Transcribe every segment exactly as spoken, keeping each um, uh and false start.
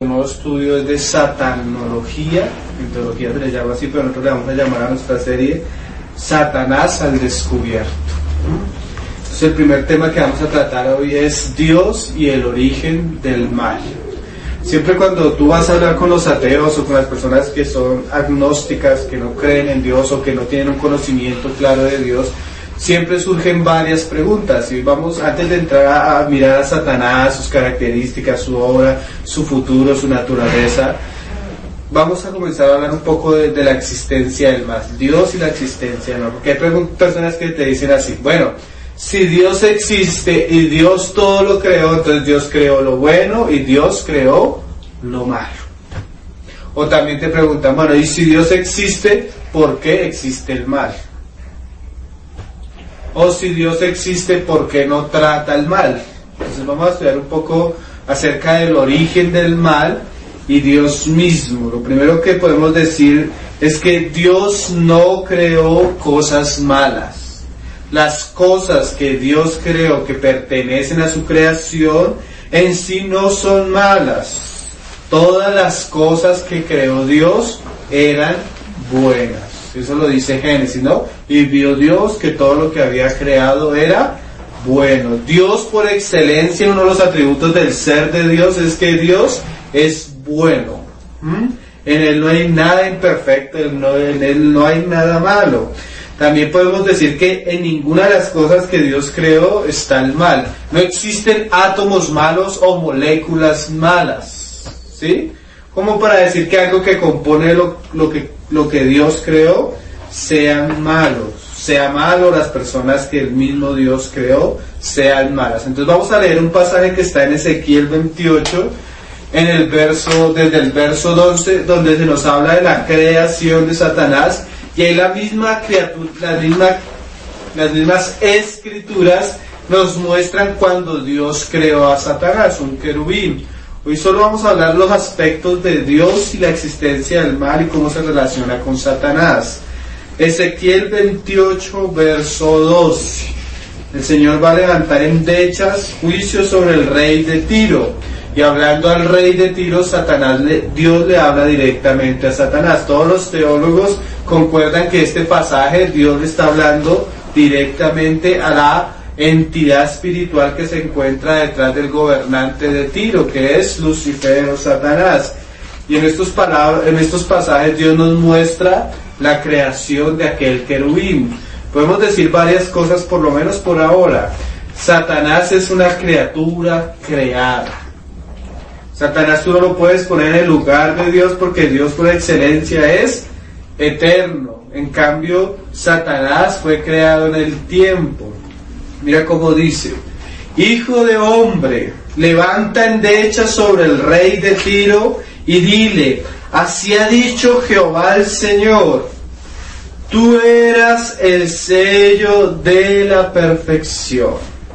El nuevo estudio es de satanología, en teología se le llama así, pero nosotros le vamos a llamar a nuestra serie Satanás al descubierto. Entonces el primer tema que vamos a tratar hoy es Dios y el origen del mal. Siempre cuando tú vas a hablar con los ateos o con las personas que son agnósticas, que no creen en Dios o que no tienen un conocimiento claro de Dios, siempre surgen varias preguntas. Y vamos, antes de entrar a, a mirar a Satanás, sus características, su obra, su futuro, su naturaleza, vamos a comenzar a hablar un poco de, de la existencia del mal, Dios y la existencia del mal. Porque hay personas que te dicen así: bueno, si Dios existe y Dios todo lo creó, entonces Dios creó lo bueno y Dios creó lo malo. O también te preguntan: bueno, y si Dios existe, ¿por qué existe el mal? O si Dios existe, ¿por qué no trata el mal? Entonces vamos a estudiar un poco acerca del origen del mal y Dios mismo. Lo primero que podemos decir es que Dios no creó cosas malas. Las cosas que Dios creó que pertenecen a su creación en sí no son malas. Todas las cosas que creó Dios eran buenas. Eso lo dice Génesis, ¿no? Y vio Dios que todo lo que había creado era bueno. Dios, por excelencia, uno de los atributos del ser de Dios es que Dios es bueno. ¿Mm? En Él no hay nada imperfecto, en Él no hay nada malo. También podemos decir que en ninguna de las cosas que Dios creó está el mal. No existen átomos malos o moléculas malas, ¿sí? Como para decir que algo que compone lo, lo, que, lo que Dios creó sean malos. Sea malo, las personas que el mismo Dios creó sean malas. Entonces vamos a leer un pasaje que está en Ezequiel veintiocho, en el verso, desde el verso doce, donde se nos habla de la creación de Satanás. Y ahí la misma criatura, las mismas, las mismas escrituras nos muestran cuando Dios creó a Satanás, un querubín. Hoy solo vamos a hablar los aspectos de Dios y la existencia del mal y cómo se relaciona con Satanás. Ezequiel veintiocho, verso doce. El Señor va a levantar endechas juicio sobre el rey de Tiro. Y hablando al rey de Tiro, Satanás le, Dios le habla directamente a Satanás. Todos los teólogos concuerdan que este pasaje Dios le está hablando directamente a la entidad espiritual que se encuentra detrás del gobernante de Tiro, que es Lucifer o Satanás. Y en estos, palabras, en estos pasajes Dios nos muestra la creación de aquel querubín. Podemos decir varias cosas, por lo menos por ahora. Satanás es una criatura creada. Satanás tú no lo puedes poner en el lugar de Dios porque Dios por excelencia es eterno. En cambio, Satanás fue creado en el tiempo. Mira cómo dice: hijo de hombre, levanta endecha sobre el rey de Tiro y dile: así ha dicho Jehová el Señor, tú eras el sello de la perfección,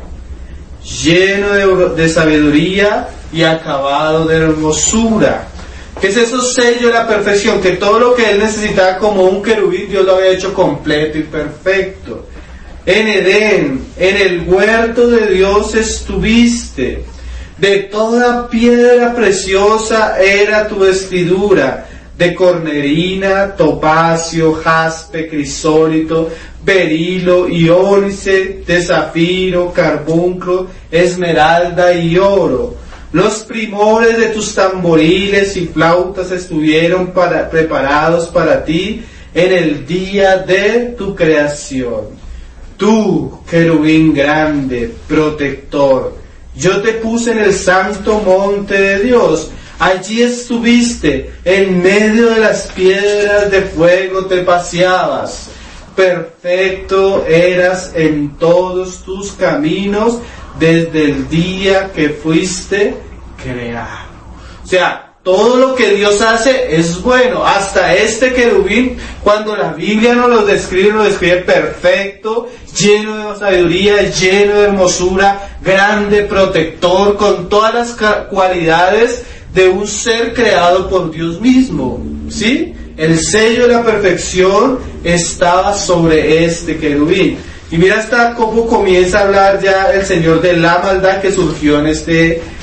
lleno de, de sabiduría y acabado de hermosura. ¿Qué es eso, sello de la perfección? Que todo lo que él necesitaba como un querubín, Dios lo había hecho completo y perfecto. En Edén, en el huerto de Dios estuviste. De toda piedra preciosa era tu vestidura, de cornerina, topacio, jaspe, crisólito, berilo y ónice, de zafiro, carbunclo, esmeralda y oro. Los primores de tus tamboriles y flautas estuvieron para, preparados para ti en el día de tu creación. Tú, querubín grande, protector, yo te puse en el santo monte de Dios. Allí estuviste, en medio de las piedras de fuego te paseabas. Perfecto eras en todos tus caminos desde el día que fuiste creado. O sea, todo lo que Dios hace es bueno. Hasta este querubín, cuando la Biblia nos lo describe, lo describe perfecto, lleno de sabiduría, lleno de hermosura, grande, protector, con todas las cualidades de un ser creado por Dios mismo. ¿Sí? El sello de la perfección estaba sobre este querubín. Y mira hasta cómo comienza a hablar ya el Señor de la maldad que surgió en este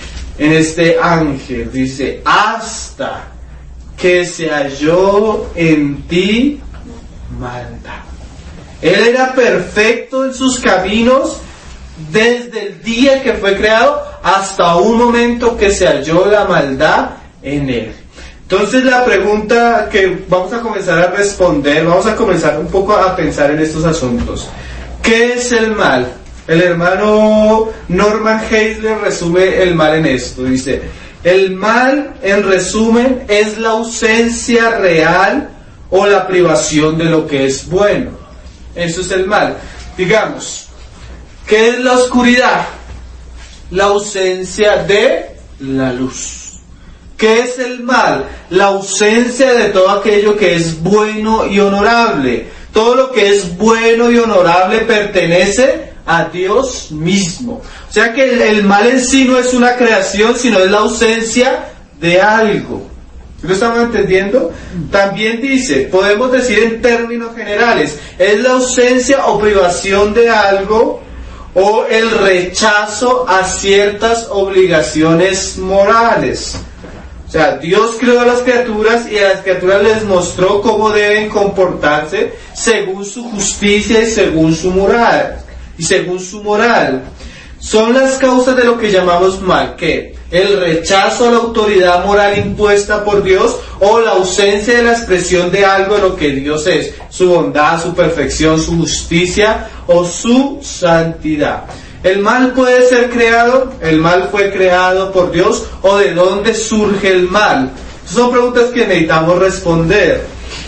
en este ángel. Dice, hasta que se halló en ti maldad. Él era perfecto en sus caminos desde el día que fue creado hasta un momento que se halló la maldad en él. Entonces la pregunta que vamos a comenzar a responder, vamos a comenzar un poco a pensar en estos asuntos. ¿Qué es el mal? El hermano Norman Geisler resume el mal en esto. Dice, el mal, en resumen, es la ausencia real o la privación de lo que es bueno. Eso es el mal. Digamos, ¿qué es la oscuridad? La ausencia de la luz. ¿Qué es el mal? La ausencia de todo aquello que es bueno y honorable. Todo lo que es bueno y honorable pertenece a Dios mismo. O sea que el, el mal en sí no es una creación, sino es la ausencia de algo. ¿Lo estamos entendiendo? También dice, podemos decir en términos generales, es la ausencia o privación de algo o el rechazo a ciertas obligaciones morales. O sea, Dios creó a las criaturas y a las criaturas les mostró cómo deben comportarse según su justicia y según su moral. Y según su moral. Son las causas de lo que llamamos mal, ¿qué? El rechazo a la autoridad moral impuesta por Dios o la ausencia de la expresión de algo de lo que Dios es, su bondad, su perfección, su justicia o su santidad. ¿El mal puede ser creado? ¿El mal fue creado por Dios? ¿O de dónde surge el mal? Son preguntas que necesitamos responder.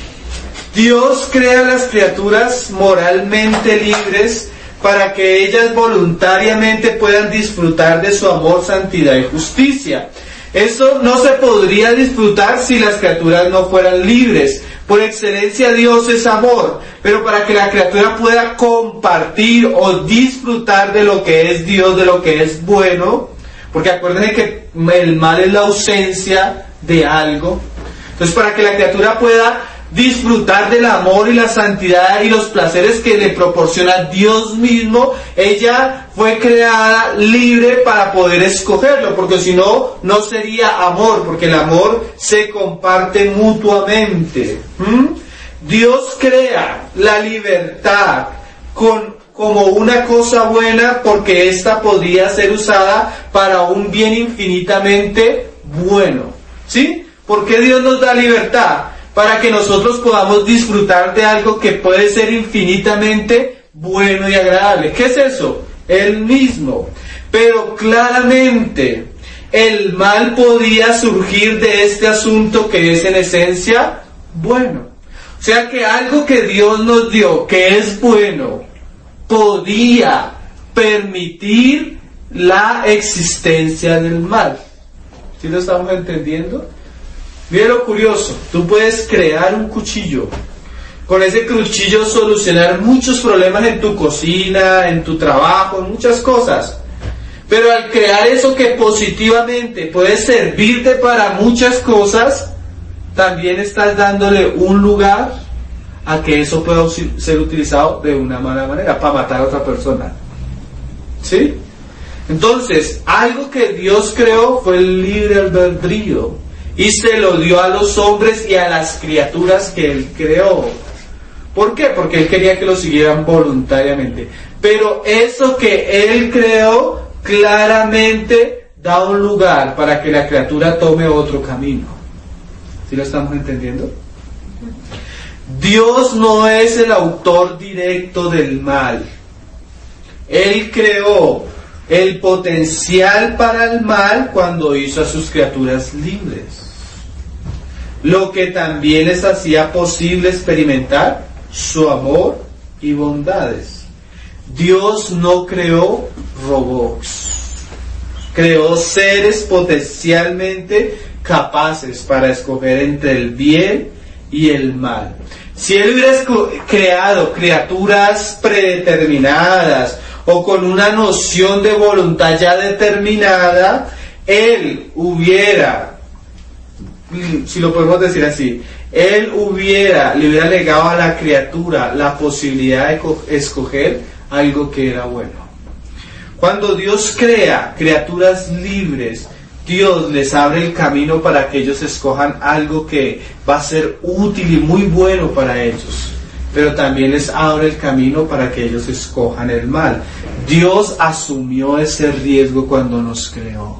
Dios crea a las criaturas moralmente libres para que ellas voluntariamente puedan disfrutar de su amor, santidad y justicia. Eso no se podría disfrutar si las criaturas no fueran libres. Por excelencia Dios es amor, pero para que la criatura pueda compartir o disfrutar de lo que es Dios, de lo que es bueno, porque acuérdense que el mal es la ausencia de algo. Entonces, para que la criatura pueda disfrutar del amor y la santidad y los placeres que le proporciona Dios mismo, ella fue creada libre para poder escogerlo, porque si no, no sería amor, porque el amor se comparte mutuamente. ¿Mm? Dios crea la libertad con, como una cosa buena, porque ésta podía ser usada para un bien infinitamente bueno. ¿Sí? ¿Por qué Dios nos da libertad? Para que nosotros podamos disfrutar de algo que puede ser infinitamente bueno y agradable. ¿Qué es eso? Él mismo. Pero claramente el mal podía surgir de este asunto que es en esencia bueno. O sea que algo que Dios nos dio, que es bueno, podía permitir la existencia del mal. ¿Sí lo estamos entendiendo? Mira lo curioso, tú puedes crear un cuchillo, con ese cuchillo solucionar muchos problemas en tu cocina, en tu trabajo, en muchas cosas, pero al crear eso que positivamente puede servirte para muchas cosas, también estás dándole un lugar a que eso pueda ser utilizado de una mala manera, para matar a otra persona. ¿Sí? Entonces, algo que Dios creó fue el libre albedrío. Y se lo dio a los hombres y a las criaturas que Él creó. ¿Por qué? Porque Él quería que lo siguieran voluntariamente. Pero eso que Él creó claramente da un lugar para que la criatura tome otro camino. ¿Sí lo estamos entendiendo? Dios no es el autor directo del mal. Él creó el potencial para el mal cuando hizo a sus criaturas libres. Lo que también les hacía posible experimentar su amor y bondades. Dios no creó robots. Creó seres potencialmente capaces para escoger entre el bien y el mal. Si Él hubiera creado criaturas predeterminadas o con una noción de voluntad ya determinada, Él hubiera, si lo podemos decir así, Él hubiera, le hubiera legado a la criatura la posibilidad de escoger algo que era bueno. Cuando Dios crea criaturas libres, Dios les abre el camino para que ellos escojan algo que va a ser útil y muy bueno para ellos, pero también les abre el camino para que ellos escojan el mal. Dios asumió ese riesgo cuando nos creó,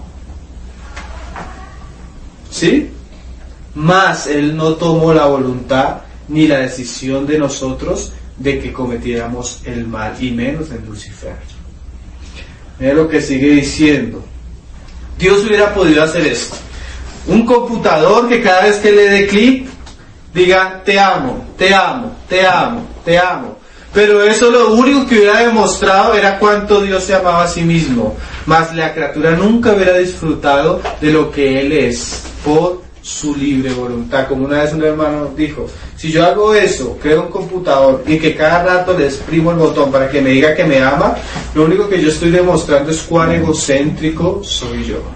¿sí? Mas Él no tomó la voluntad ni la decisión de nosotros de que cometiéramos el mal, y menos en Lucifer. Mira lo que sigue diciendo. Dios hubiera podido hacer esto: un computador que cada vez que le dé clic diga te amo, te amo, te amo, te amo. Pero eso lo único que hubiera demostrado era cuánto Dios se amaba a sí mismo. Mas la criatura nunca hubiera disfrutado de lo que Él es por su libre voluntad. Como una vez un hermano dijo, si yo hago eso, creo un computador y que cada rato le exprimo el botón para que me diga que me ama, lo único que yo estoy demostrando es cuán egocéntrico soy yo.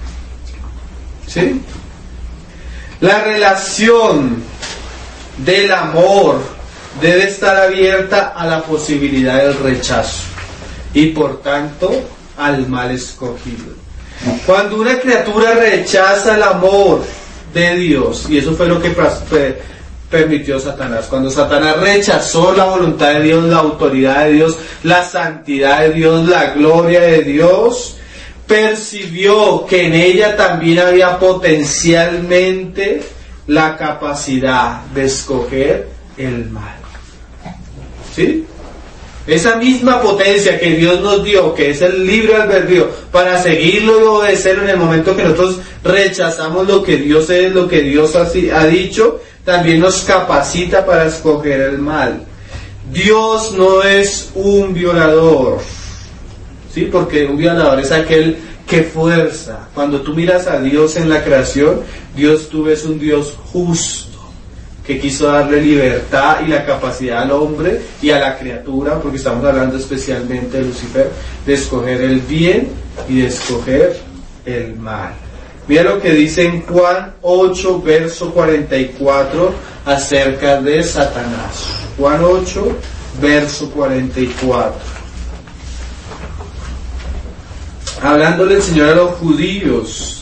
¿Sí? La relación del amor debe estar abierta a la posibilidad del rechazo y por tanto al mal escogido. Cuando una criatura rechaza el amor de Dios, y eso fue lo que permitió Satanás, cuando Satanás rechazó la voluntad de Dios, la autoridad de Dios, la santidad de Dios, la gloria de Dios, percibió que en ella también había potencialmente la capacidad de escoger el mal. ¿Sí? Esa misma potencia que Dios nos dio, que es el libre albedrío, para seguirlo y obedecerlo en el momento que nosotros rechazamos lo que Dios es, lo que Dios ha dicho, también nos capacita para escoger el mal. Dios no es un violador, ¿sí? Porque un violador es aquel que fuerza. Cuando tú miras a Dios en la creación, Dios tú ves un Dios justo, que quiso darle libertad y la capacidad al hombre y a la criatura, porque estamos hablando especialmente de Lucifer, de escoger el bien y de escoger el mal. Mira lo que dice en Juan ocho, verso cuarenta y cuatro, acerca de Satanás. Juan ocho, verso cuarenta y cuatro. Hablándole el Señor a los judíos,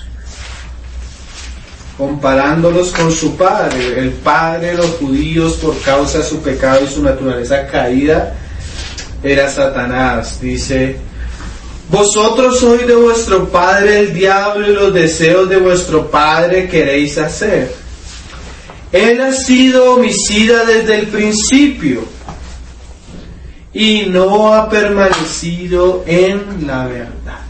comparándolos con su padre, el padre de los judíos por causa de su pecado y su naturaleza caída, era Satanás. Dice, vosotros sois de vuestro padre el diablo y los deseos de vuestro padre queréis hacer. Él ha sido homicida desde el principio y no ha permanecido en la verdad.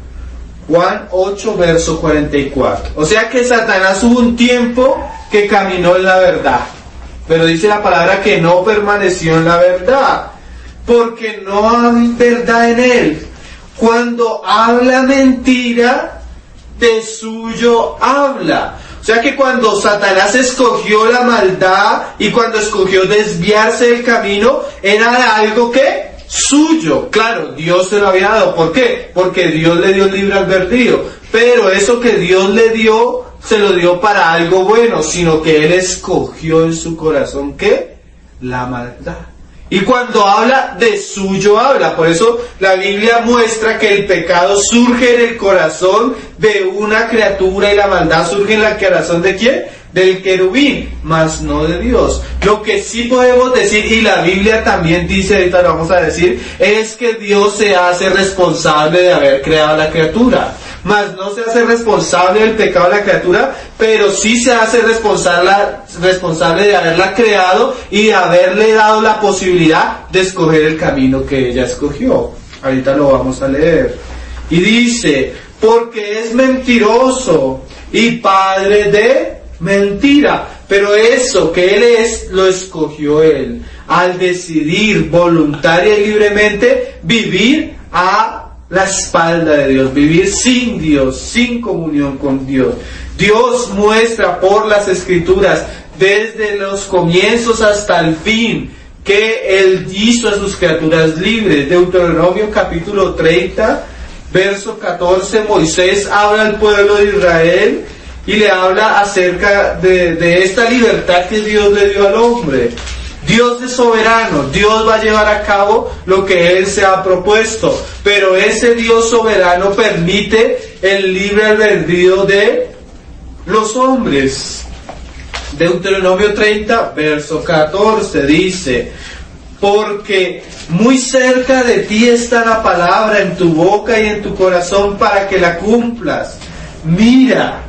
Juan ocho, verso cuarenta y cuatro. O sea que Satanás hubo un tiempo que caminó en la verdad, pero dice la palabra que no permaneció en la verdad, porque no hay verdad en él. Cuando habla mentira, de suyo habla. O sea que cuando Satanás escogió la maldad y cuando escogió desviarse del camino, era algo que suyo. Claro, Dios se lo había dado. ¿Por qué? Porque Dios le dio el libre albedrío. Pero eso que Dios le dio, se lo dio para algo bueno, sino que Él escogió en su corazón, ¿qué? La maldad. Y cuando habla, de suyo habla. Por eso la Biblia muestra que el pecado surge en el corazón de una criatura y la maldad surge en el corazón ¿de quién? Del querubín, mas no de Dios. Lo que sí podemos decir, y la Biblia también dice, ahorita lo vamos a decir, es que Dios se hace responsable de haber creado a la criatura. Mas no se hace responsable del pecado de la criatura, pero sí se hace responsable, responsable de haberla creado y de haberle dado la posibilidad de escoger el camino que ella escogió. Ahorita lo vamos a leer. Y dice, porque es mentiroso y padre de mentira. Pero eso que Él es, lo escogió Él, al decidir voluntaria y libremente vivir a la espalda de Dios, vivir sin Dios, sin comunión con Dios. Dios muestra por las Escrituras, desde los comienzos hasta el fin, que Él hizo a sus criaturas libres. Deuteronomio capítulo treinta, verso catorce, Moisés habla al pueblo de Israel y le habla acerca de, de esta libertad que Dios le dio al hombre. Dios es soberano, Dios va a llevar a cabo lo que Él se ha propuesto, pero ese Dios soberano permite el libre albedrío de los hombres. Deuteronomio treinta, verso catorce, dice: porque muy cerca de ti está la palabra en tu boca y en tu corazón para que la cumplas. Mira,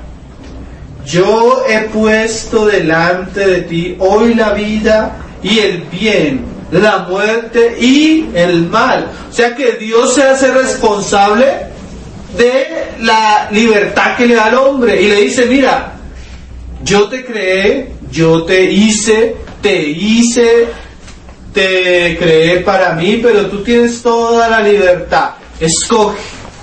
yo he puesto delante de ti hoy la vida y el bien, la muerte y el mal. O sea que Dios se hace responsable de la libertad que le da al hombre y le dice: mira, yo te creé, yo te hice, te hice, te creé para mí, pero tú tienes toda la libertad. Escoge.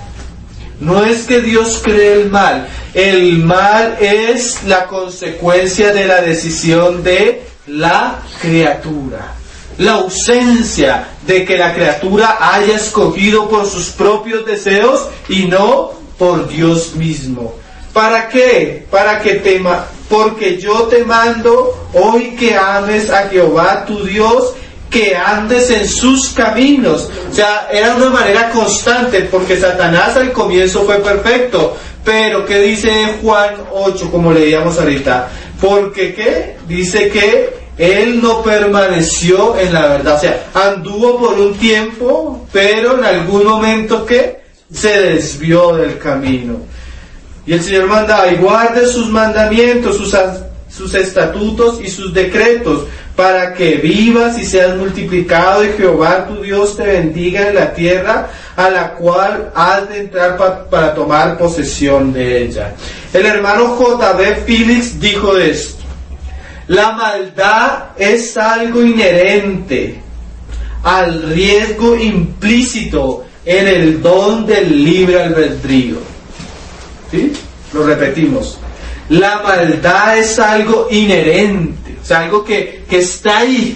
No es que Dios cree el mal. El mal es la consecuencia de la decisión de la criatura. La ausencia de que la criatura haya escogido por sus propios deseos y no por Dios mismo. ¿Para qué? Para que te ma- porque yo te mando hoy que ames a Jehová tu Dios, que andes en sus caminos. O sea, era una manera constante, porque Satanás al comienzo fue perfecto. Pero, ¿qué dice Juan ocho, como leíamos ahorita? Porque, ¿qué? Dice que él no permaneció en la verdad. O sea, anduvo por un tiempo, pero en algún momento, ¿qué? Se desvió del camino. Y el Señor mandaba: y guarde sus mandamientos, sus, sus estatutos y sus decretos, para que vivas y seas multiplicado, y Jehová tu Dios te bendiga en la tierra a la cual has de entrar pa, para tomar posesión de ella. El hermano J B Phillips dijo esto: la maldad es algo inherente al riesgo implícito en el don del libre albedrío. ¿Sí? Lo repetimos. La maldad es algo inherente, o sea, algo que, que está ahí.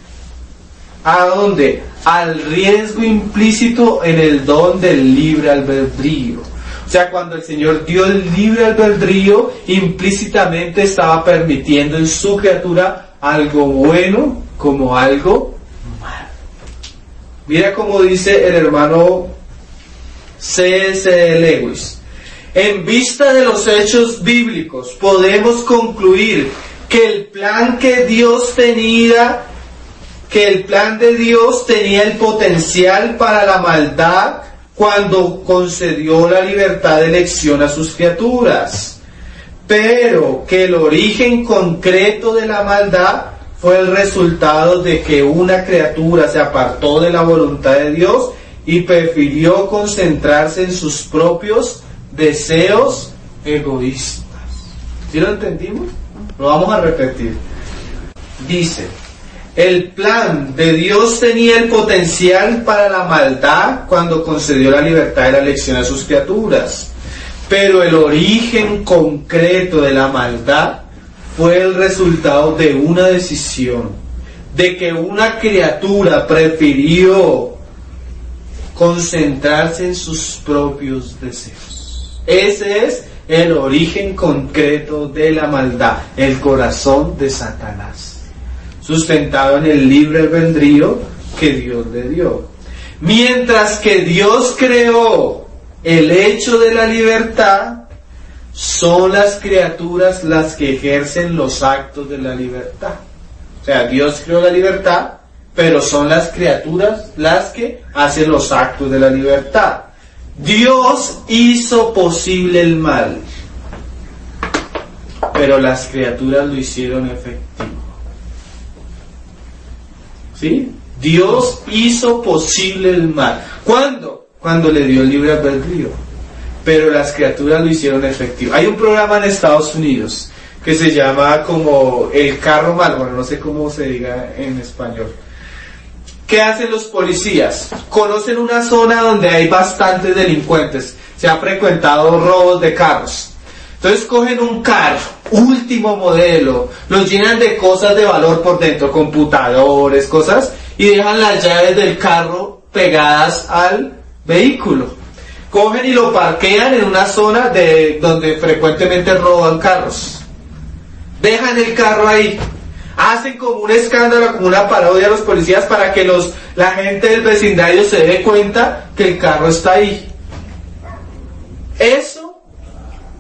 ¿A dónde? Al riesgo implícito en el don del libre albedrío. O sea, cuando el Señor dio el libre albedrío, implícitamente estaba permitiendo en su criatura algo bueno como algo malo. Mira cómo dice el hermano C S Lewis: en vista de los hechos bíblicos, podemos concluir que el plan que Dios tenía, que el plan de Dios tenía el potencial para la maldad cuando concedió la libertad de elección a sus criaturas, pero que el origen concreto de la maldad fue el resultado de que una criatura se apartó de la voluntad de Dios y prefirió concentrarse en sus propios deseos egoístas. ¿Sí lo entendimos? Lo vamos a repetir. Dice: el plan de Dios tenía el potencial para la maldad cuando concedió la libertad de la elección a sus criaturas, pero el origen concreto de la maldad fue el resultado de una decisión, de que una criatura prefirió concentrarse en sus propios deseos. Ese es el origen concreto de la maldad, el corazón de Satanás, sustentado en el libre albedrío que Dios le dio. Mientras que Dios creó el hecho de la libertad, son las criaturas las que ejercen los actos de la libertad. O sea, Dios creó la libertad, pero son las criaturas las que hacen los actos de la libertad. Dios hizo posible el mal, pero las criaturas lo hicieron efectivo. ¿Sí? Dios hizo posible el mal. ¿Cuándo? Cuando le dio el libre albedrío. Pero las criaturas lo hicieron efectivo. Hay un programa en Estados Unidos que se llama como El Carro Mal, bueno, no sé cómo se diga en español. ¿Qué hacen los policías? Conocen una zona donde hay bastantes delincuentes. Se han frecuentado robos de carros. Entonces cogen un carro, último modelo, los llenan de cosas de valor por dentro, computadores, cosas, y dejan las llaves del carro pegadas al vehículo. Cogen y lo parquean en una zona de donde frecuentemente roban carros. Dejan el carro ahí. Hacen como un escándalo, como una parodia a los policías para que los, la gente del vecindario se dé cuenta que el carro está ahí. Eso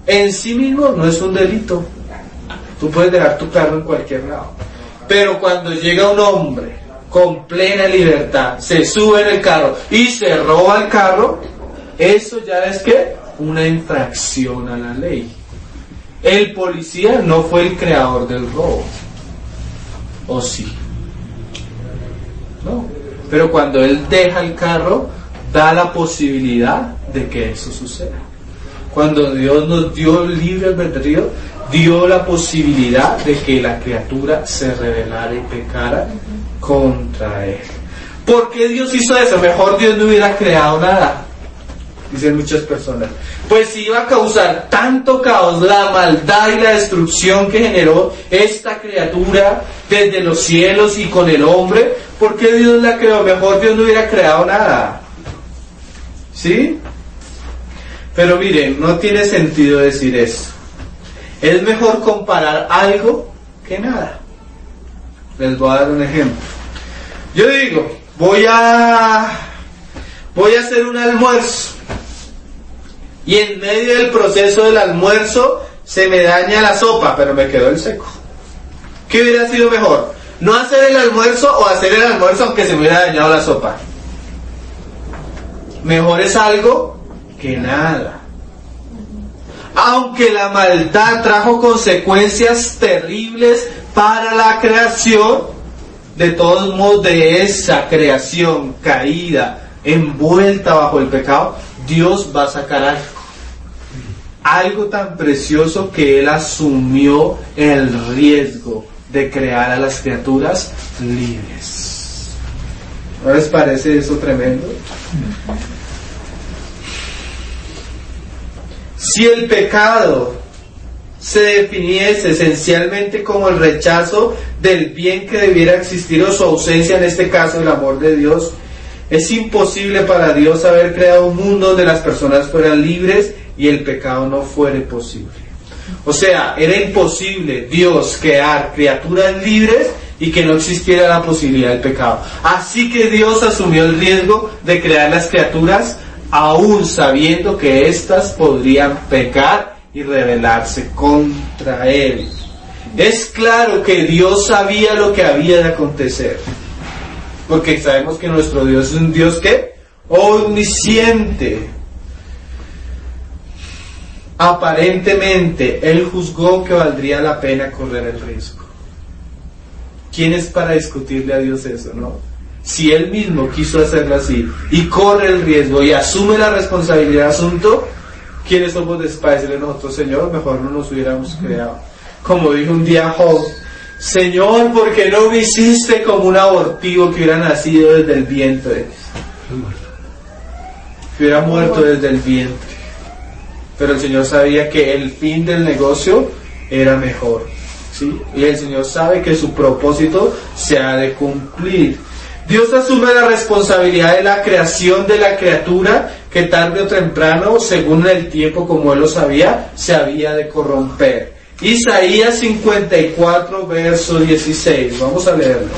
en sí mismo no es un delito. Tú puedes dejar tu carro en cualquier lado. Pero cuando llega un hombre con plena libertad, se sube en el carro y se roba el carro, eso ya es que una infracción a la ley. El policía no fue el creador del robo. ¿O sí? No. Pero cuando él deja el carro, da la posibilidad de que eso suceda. Cuando Dios nos dio el libre albedrío, dio la posibilidad de que la criatura se rebelara y pecara contra él. ¿Por qué Dios hizo eso? Mejor Dios no hubiera creado nada, dicen muchas personas. Pues si iba a causar tanto caos, la maldad y la destrucción que generó esta criatura desde los cielos y con el hombre, ¿por qué Dios la creó? Mejor Dios no hubiera creado nada. ¿Sí? Pero miren, no tiene sentido decir eso. Es mejor comparar algo que nada. Les voy a dar un ejemplo. Yo digo, voy a voy a hacer un almuerzo y en medio del proceso del almuerzo se me daña la sopa, pero me quedó el seco. ¿Qué hubiera sido mejor? ¿No hacer el almuerzo o hacer el almuerzo aunque se me hubiera dañado la sopa? Mejor es algo que nada. Aunque la maldad trajo consecuencias terribles para la creación, de todos modos de esa creación caída, envuelta bajo el pecado, Dios va a sacar algo. Algo tan precioso que Él asumió el riesgo de crear a las criaturas libres. ¿No les parece eso tremendo? Si el pecado se definiese esencialmente como el rechazo del bien que debiera existir o su ausencia, en este caso el amor de Dios, es imposible para Dios haber creado un mundo donde las personas fueran libres y el pecado no fuera posible. O sea, era imposible Dios crear criaturas libres y que no existiera la posibilidad del pecado. Así que Dios asumió el riesgo de crear las criaturas aún sabiendo que éstas podrían pecar y rebelarse contra Él. Es claro que Dios sabía lo que había de acontecer, porque sabemos que nuestro Dios es un Dios que omnisciente. Aparentemente Él juzgó que valdría la pena correr el riesgo. ¿Quién es para discutirle a Dios eso, no? Si Él mismo quiso hacerlo así y corre el riesgo y asume la responsabilidad del asunto, ¿quiénes somos para decirle nosotros, Señor, mejor no nos hubiéramos creado? Como dijo un día Job, Señor, ¿por qué no me hiciste como un abortivo que hubiera nacido desde el vientre? Que hubiera muerto desde el vientre. Pero el Señor sabía que el fin del negocio era mejor, ¿sí? Y el Señor sabe que su propósito se ha de cumplir. Dios asume la responsabilidad de la creación de la criatura que tarde o temprano, según el tiempo como Él lo sabía, se había de corromper. Isaías cincuenta y cuatro, verso dieciséis. Vamos a leerlo.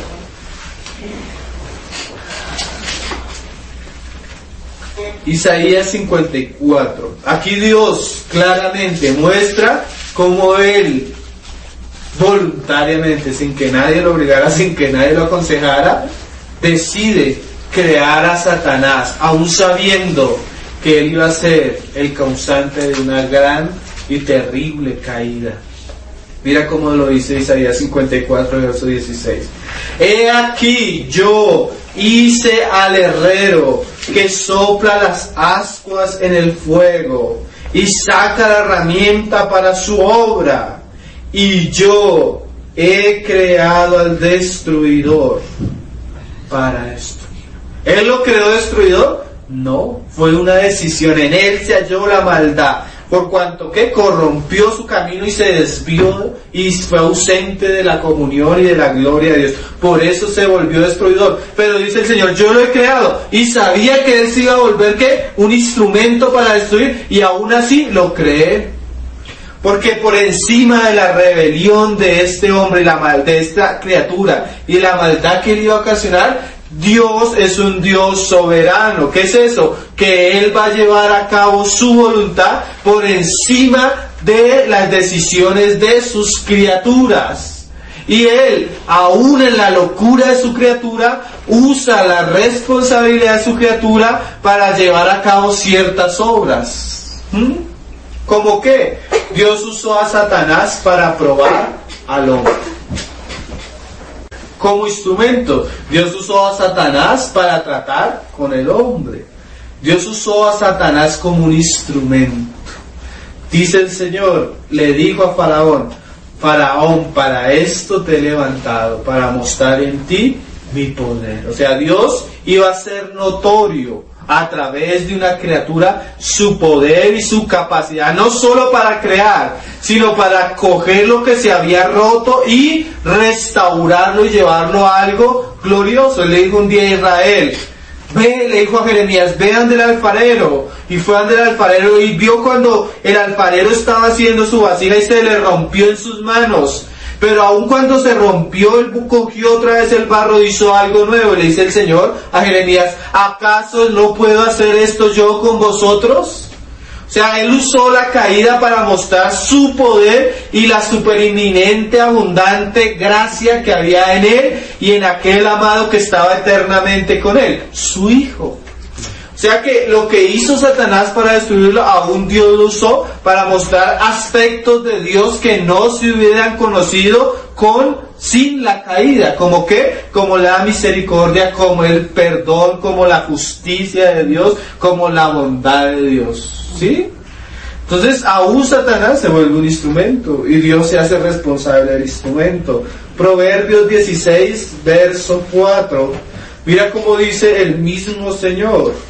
Isaías cincuenta y cuatro. Aquí Dios claramente muestra cómo Él voluntariamente, sin que nadie lo obligara, sin que nadie lo aconsejara, decide crear a Satanás, aún sabiendo que él iba a ser el causante de una gran y terrible caída. Mira cómo lo dice Isaías cincuenta y cuatro, verso dieciséis. He aquí yo hice al herrero que sopla las ascuas en el fuego y saca la herramienta para su obra, y yo he creado al destruidor para destruir. ¿Él lo creó destruidor? No, fue una decisión. En él se halló la maldad, por cuanto que corrompió su camino y se desvió y fue ausente de la comunión y de la gloria de Dios. Por eso se volvió destruidor. Pero dice el Señor, yo lo he creado y sabía que él se iba a volver ¿qué? Un instrumento para destruir, y aún así lo creé. Porque por encima de la rebelión de este hombre, la mal, de esta criatura y la maldad que él iba a ocasionar, Dios es un Dios soberano. ¿Qué es eso? Que Él va a llevar a cabo su voluntad por encima de las decisiones de sus criaturas. Y él, aún en la locura de su criatura, usa la responsabilidad de su criatura para llevar a cabo ciertas obras. ¿Mm? ¿Cómo qué? Dios usó a Satanás para probar al hombre. Como instrumento, Dios usó a Satanás para tratar con el hombre. Dios usó a Satanás como un instrumento. Dice el Señor, le dijo a Faraón: Faraón, para esto te he levantado, para mostrar en ti mi poder. O sea, Dios iba a ser notorio a través de una criatura su poder y su capacidad, no solo para crear, sino para coger lo que se había roto y restaurarlo y llevarlo a algo glorioso. Él le dijo un día a Israel, ve, le dijo a Jeremías, ve ante el alfarero. Y fue ante el alfarero y vio cuando el alfarero estaba haciendo su vasija y se le rompió en sus manos. Pero aun cuando se rompió, él cogió otra vez el barro y hizo algo nuevo. Y le dice el Señor a Jeremías, ¿acaso no puedo hacer esto yo con vosotros? O sea, él usó la caída para mostrar su poder y la superinminente, abundante gracia que había en él y en aquel amado que estaba eternamente con él, su Hijo. O sea que lo que hizo Satanás para destruirlo, aún Dios lo usó para mostrar aspectos de Dios que no se hubieran conocido con sin la caída. ¿Como qué? Como la misericordia, como el perdón, como la justicia de Dios, como la bondad de Dios. ¿Sí? Entonces, aún Satanás se vuelve un instrumento y Dios se hace responsable del instrumento. Proverbios dieciséis, verso cuatro. Mira cómo dice el mismo Señor.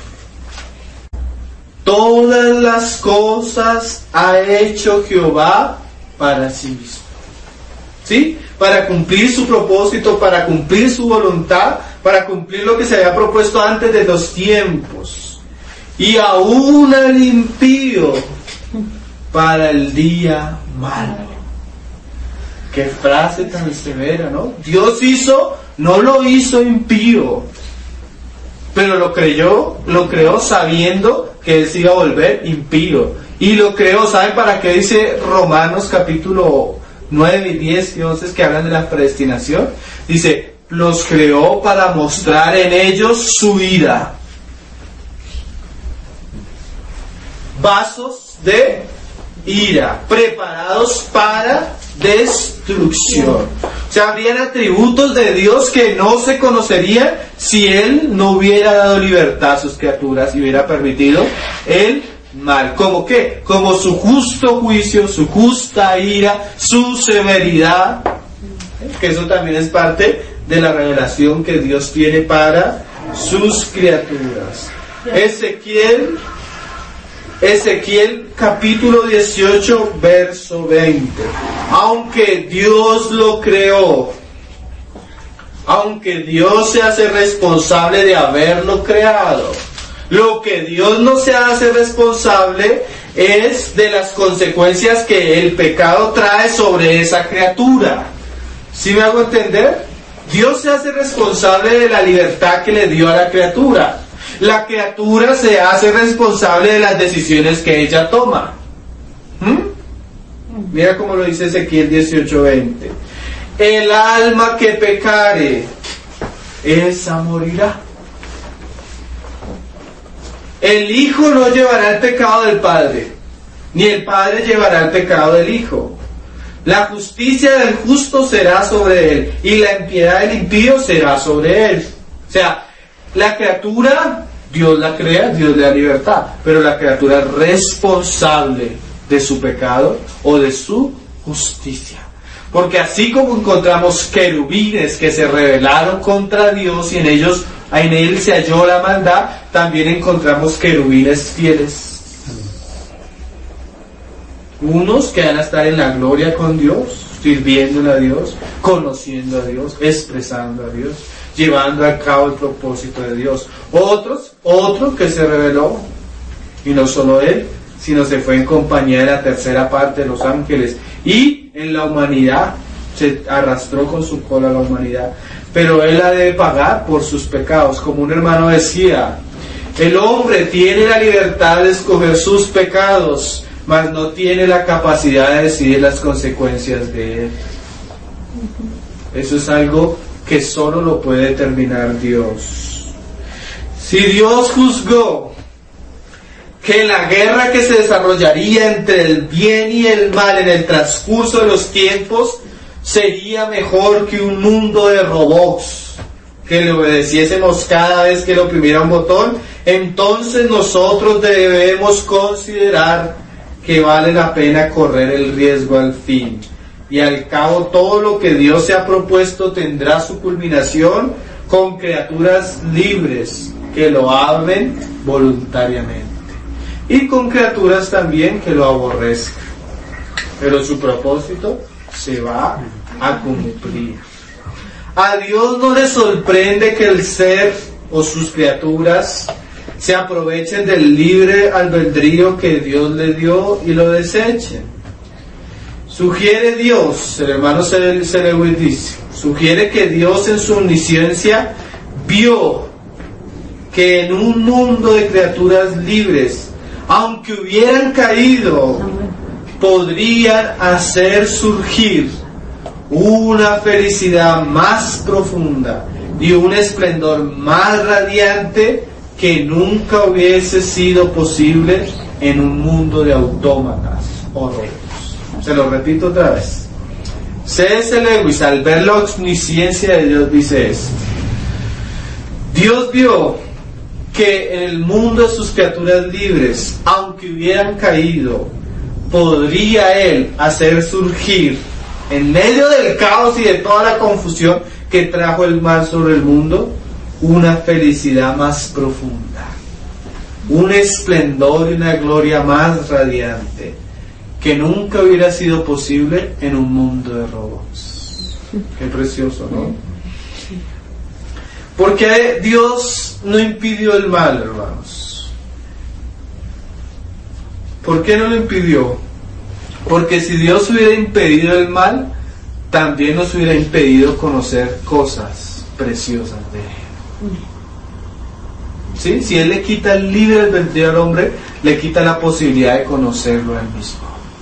Todas las cosas ha hecho Jehová para sí mismo. ¿Sí? Para cumplir su propósito, para cumplir su voluntad, para cumplir lo que se había propuesto antes de los tiempos. Y aún al impío para el día malo. Qué frase tan severa, ¿no? Dios hizo, no lo hizo impío, pero lo creyó, lo creó sabiendo que él se iba a volver impío. Y lo creó, ¿saben para qué dice Romanos capítulo nueve, diez y once que hablan de la predestinación? Dice, los creó para mostrar en ellos su ira. Vasos de ira, preparados para destrucción. O sea, habrían atributos de Dios que no se conocerían si Él no hubiera dado libertad a sus criaturas y hubiera permitido el mal. ¿Cómo qué? Como su justo juicio, su justa ira, su severidad, que eso también es parte de la revelación que Dios tiene para sus criaturas. Ezequiel Ezequiel capítulo dieciocho, verso veinte. Aunque Dios lo creó, aunque Dios se hace responsable de haberlo creado, lo que Dios no se hace responsable es de las consecuencias que el pecado trae sobre esa criatura. ¿Sí me hago entender? Dios se hace responsable de la libertad que le dio a la criatura. La criatura se hace responsable de las decisiones que ella toma. ¿Mm? Mira cómo lo dice Ezequiel dieciocho veinte. El alma que pecare, esa morirá. El hijo no llevará el pecado del padre, ni el padre llevará el pecado del hijo. La justicia del justo será sobre él, y la impiedad del impío será sobre él. O sea, la criatura, Dios la crea, Dios le da libertad, pero la criatura es responsable de su pecado o de su justicia. Porque así como encontramos querubines que se rebelaron contra Dios y en ellos, en él se halló la maldad, también encontramos querubines fieles. Unos que van a estar en la gloria con Dios, sirviéndole a Dios, conociendo a Dios, expresando a Dios, llevando a cabo el propósito de Dios. Otros, otro que se rebeló, y no solo él, sino se fue en compañía de la tercera parte de los ángeles, y en la humanidad, se arrastró con su cola a la humanidad, pero él ha de pagar por sus pecados. Como un hermano decía, el hombre tiene la libertad de escoger sus pecados, mas no tiene la capacidad de decidir las consecuencias de él. Eso es algo que solo lo puede determinar Dios. Si Dios juzgó que la guerra que se desarrollaría entre el bien y el mal en el transcurso de los tiempos sería mejor que un mundo de robots, que le obedeciésemos cada vez que le oprimiera un botón, entonces nosotros debemos considerar que vale la pena correr el riesgo al fin. Y al cabo todo lo que Dios se ha propuesto tendrá su culminación con criaturas libres que lo amen voluntariamente. Y con criaturas también que lo aborrezcan. Pero su propósito se va a cumplir. A Dios no le sorprende que el ser o sus criaturas se aprovechen del libre albedrío que Dios le dio y lo desechen. Sugiere Dios, el hermano C L Lewis dice, sugiere que Dios en su omnisciencia vio que en un mundo de criaturas libres, aunque hubieran caído, podrían hacer surgir una felicidad más profunda y un esplendor más radiante que nunca hubiese sido posible en un mundo de autómatas o robots. Se lo repito otra vez. C S Lewis, al ver la omnisciencia de Dios, dice esto: Dios vio que en el mundo de sus criaturas libres, aunque hubieran caído, podría Él hacer surgir, en medio del caos y de toda la confusión que trajo el mal sobre el mundo, una felicidad más profunda, un esplendor y una gloria más radiante, que nunca hubiera sido posible en un mundo de robots. Qué precioso, ¿no? Porque Dios no impidió el mal, hermanos. ¿Por qué no lo impidió? Porque si Dios hubiera impedido el mal, también nos hubiera impedido conocer cosas preciosas de Él. ¿Sí? Si Él le quita el libre albedrío al hombre, le quita la posibilidad de conocerlo a Él mismo.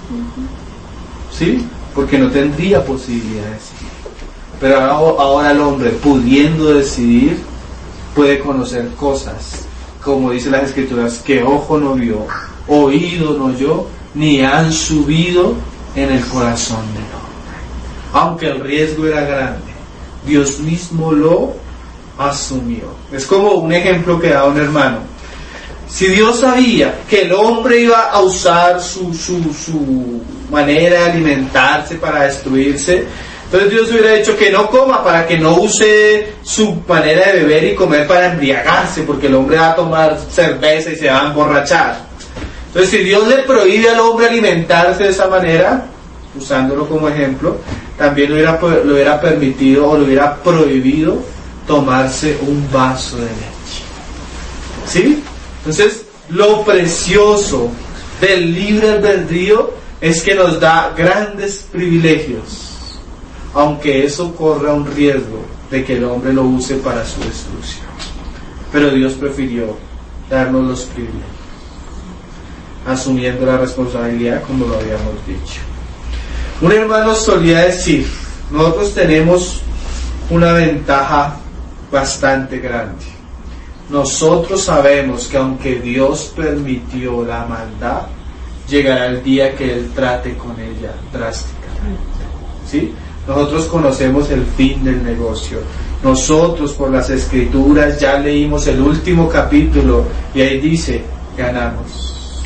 ¿Sí? Porque no tendría posibilidad de decidir. Pero ahora, ahora el hombre, pudiendo decidir, puede conocer cosas, como dice las Escrituras, que ojo no vio, oído no oyó, ni han subido en el corazón del hombre. Aunque el riesgo era grande, Dios mismo lo asumió. Es como un ejemplo que da un hermano. Si Dios sabía que el hombre iba a usar su, su, su manera de alimentarse para destruirse, entonces Dios hubiera dicho que no coma, para que no use su manera de beber y comer para embriagarse, porque el hombre va a tomar cerveza y se va a emborrachar. Entonces, si Dios le prohíbe al hombre alimentarse de esa manera, usándolo como ejemplo, también le hubiera, le hubiera permitido o le hubiera prohibido tomarse un vaso de leche. ¿Sí? Entonces, lo precioso del libre albedrío es que nos da grandes privilegios, aunque eso corra un riesgo de que el hombre lo use para su destrucción. Pero Dios prefirió darnos los privilegios, asumiendo la responsabilidad, como lo habíamos dicho. Un hermano solía decir, nosotros tenemos una ventaja bastante grande. Nosotros sabemos que aunque Dios permitió la maldad, llegará el día que Él trate con ella drásticamente. ¿Sí? Nosotros conocemos el fin del negocio. Nosotros por las Escrituras ya leímos el último capítulo y ahí dice, ganamos.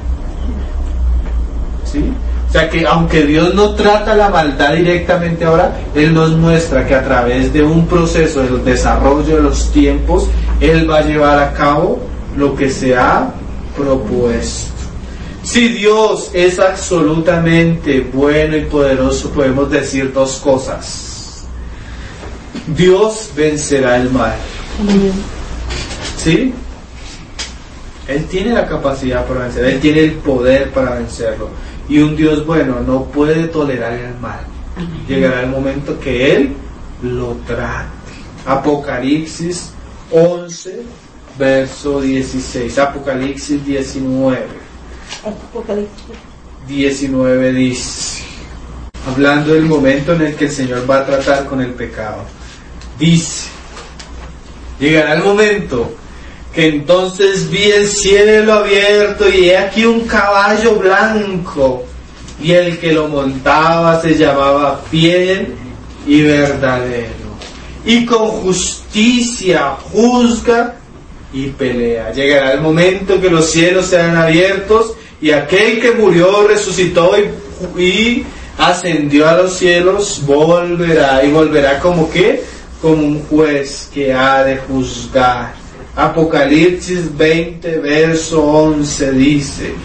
¿Sí? O sea que aunque Dios no trata la maldad directamente ahora, Él nos muestra que a través de un proceso del desarrollo de los tiempos, Él va a llevar a cabo lo que se ha propuesto. Si Dios es absolutamente bueno y poderoso, podemos decir dos cosas. Dios vencerá el mal. ¿Sí? Él tiene la capacidad para vencer, Él tiene el poder para vencerlo. Y un Dios bueno no puede tolerar el mal. Llegará el momento que Él lo trate. Apocalipsis once, verso dieciséis. Apocalipsis diecinueve. Apocalipsis diecinueve dice, hablando del momento en el que el Señor va a tratar con el pecado, dice: llegará el momento que entonces vi el cielo abierto y he aquí un caballo blanco, y el que lo montaba se llamaba Fiel y Verdadero, y con justicia juzga y pelea. Llegará el momento que los cielos serán abiertos y aquel que murió resucitó y, y ascendió a los cielos volverá, y volverá como que como un juez que ha de juzgar. Apocalipsis veinte verso once dice: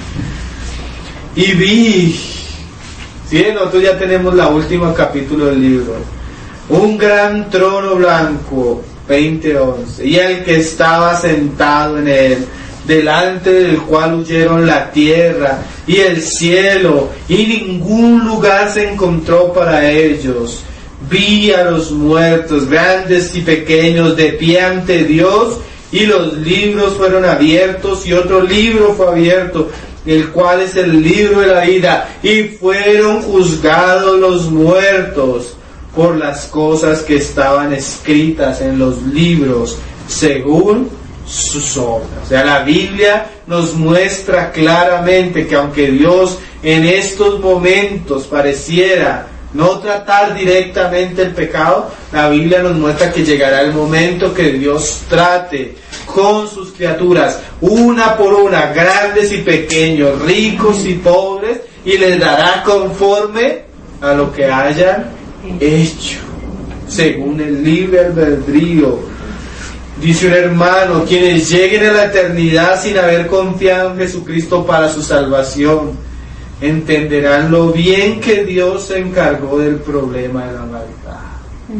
y vi, ¿sí? Nosotros ya tenemos la última capítulo del libro, un gran trono blanco, veinte once, y el que estaba sentado en él, delante del cual huyeron la tierra y el cielo, y ningún lugar se encontró para ellos. Vi a los muertos, grandes y pequeños, de pie ante Dios, y los libros fueron abiertos, y otro libro fue abierto, el cual es el libro de la vida, y fueron juzgados los muertos por las cosas que estaban escritas en los libros, según sus obras. O sea, la Biblia nos muestra claramente que aunque Dios en estos momentos pareciera no tratar directamente el pecado, la Biblia nos muestra que llegará el momento que Dios trate con sus criaturas, una por una, grandes y pequeños, ricos y pobres, y les dará conforme a lo que hayan hecho, según el libre albedrío. Dice un hermano: quienes lleguen a la eternidad sin haber confiado en Jesucristo para su salvación, entenderán lo bien que Dios se encargó del problema de la maldad.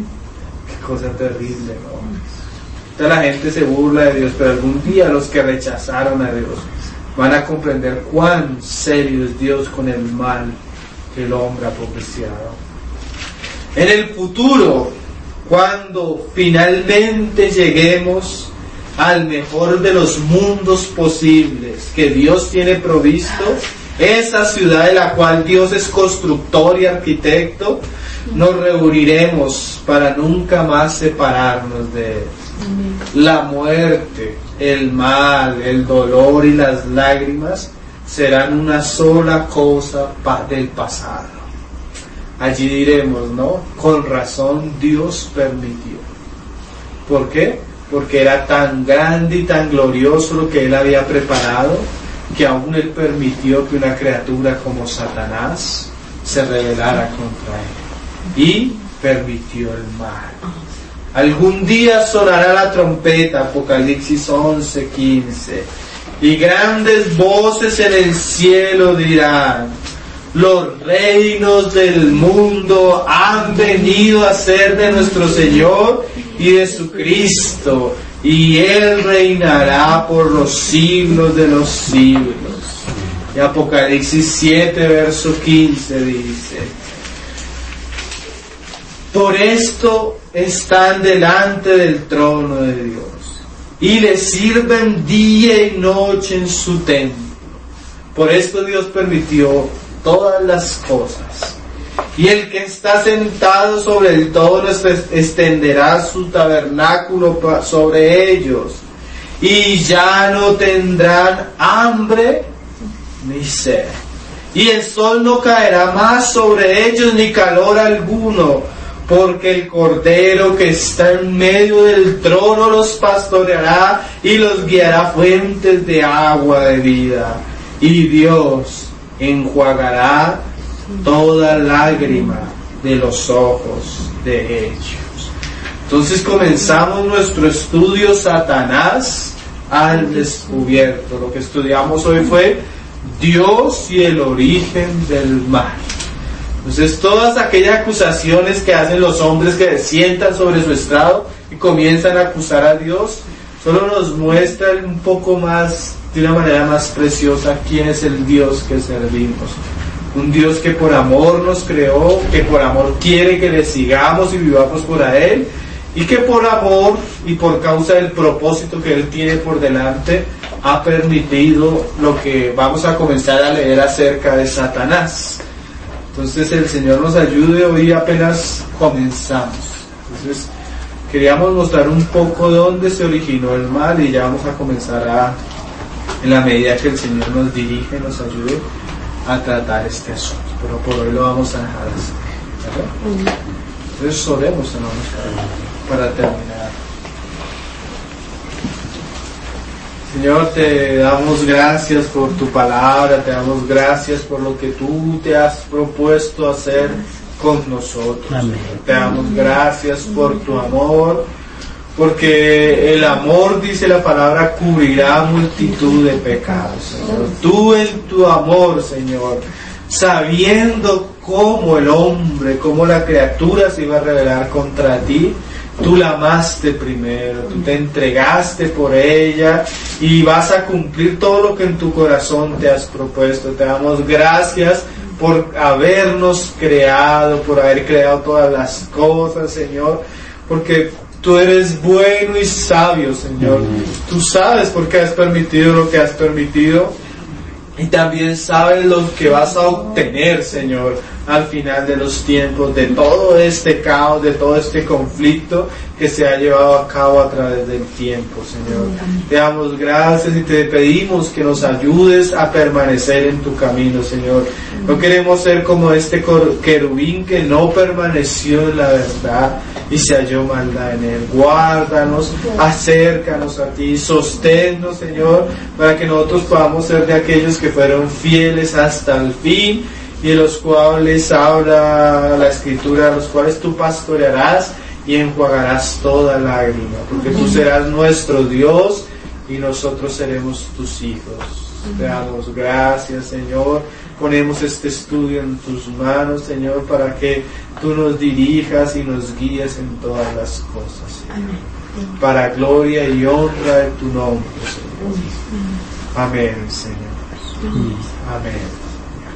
Qué cosa terrible, ¿no? Toda la gente se burla de Dios, pero algún día los que rechazaron a Dios van a comprender cuán serio es Dios con el mal que el hombre ha propiciado. En el futuro, cuando finalmente lleguemos al mejor de los mundos posibles que Dios tiene provisto, esa ciudad de la cual Dios es constructor y arquitecto, nos reuniremos para nunca más separarnos de Él. La muerte, el mal, el dolor y las lágrimas serán una sola cosa del pasado. Allí diremos, ¿no? Con razón Dios permitió. ¿Por qué? Porque era tan grande y tan glorioso lo que Él había preparado, que aún Él permitió que una criatura como Satanás se rebelara contra Él, y permitió el mal. Algún día sonará la trompeta, Apocalipsis once quince, y grandes voces en el cielo dirán: los reinos del mundo han venido a ser de nuestro Señor y de su Cristo, y Él reinará por los siglos de los siglos. Y Apocalipsis siete verso quince dice: por esto están delante del trono de Dios, y le sirven día y noche en su templo. Por esto Dios permitió todas las cosas. Y el que está sentado sobre el trono extenderá su tabernáculo sobre ellos, y ya no tendrán hambre ni sed. Y el sol no caerá más sobre ellos, ni calor alguno, porque el Cordero que está en medio del trono los pastoreará y los guiará a fuentes de agua de vida. Y Dios enjuagará toda lágrima de los ojos de ellos. Entonces comenzamos nuestro estudio, Satanás al descubierto. Lo que estudiamos hoy fue Dios y el origen del mal. Entonces todas aquellas acusaciones que hacen los hombres que se sientan sobre su estrado y comienzan a acusar a Dios, solo nos muestran un poco más, de una manera más preciosa, quién es el Dios que servimos. Un Dios que por amor nos creó, que por amor quiere que le sigamos y vivamos por a Él, y que por amor y por causa del propósito que Él tiene por delante, ha permitido lo que vamos a comenzar a leer acerca de Satanás. Entonces el Señor nos ayude, hoy apenas comenzamos. Entonces queríamos mostrar un poco dónde se originó el mal y ya vamos a comenzar a, en la medida que el Señor nos dirige, nos ayude a tratar este asunto. Pero por hoy lo vamos a dejar así, ¿verdad? Entonces oremos, hermanos, para, para terminar. Señor, te damos gracias por tu palabra, te damos gracias por lo que tú te has propuesto hacer con nosotros. Amén. Te damos gracias por tu amor, porque el amor, dice la palabra, cubrirá multitud de pecados, Señor. Tú en tu amor, Señor, sabiendo cómo el hombre, cómo la criatura se iba a rebelar contra ti, tú la amaste primero, tú te entregaste por ella y vas a cumplir todo lo que en tu corazón te has propuesto. Te damos gracias por habernos creado, por haber creado todas las cosas, Señor, porque tú eres bueno y sabio, Señor. Tú sabes por qué has permitido lo que has permitido y también sabes lo que vas a obtener, Señor, al final de los tiempos, de todo este caos, de todo este conflicto que se ha llevado a cabo a través del tiempo, Señor. Te damos gracias y te pedimos que nos ayudes a permanecer en tu camino, Señor. No queremos ser como este querubín que no permaneció en la verdad y se halló maldad en él. Guárdanos, acércanos a ti, sosténnos, Señor, para que nosotros podamos ser de aquellos que fueron fieles hasta el fin, y de los cuales habla la Escritura, a los cuales tú pastorearás y enjuagarás toda lágrima, porque tú serás nuestro Dios y nosotros seremos tus hijos. Te damos gracias, Señor. Ponemos este estudio en tus manos, Señor, para que tú nos dirijas y nos guíes en todas las cosas, Señor. Para gloria y honra de tu nombre, Señor. Amén, Señor. Amén.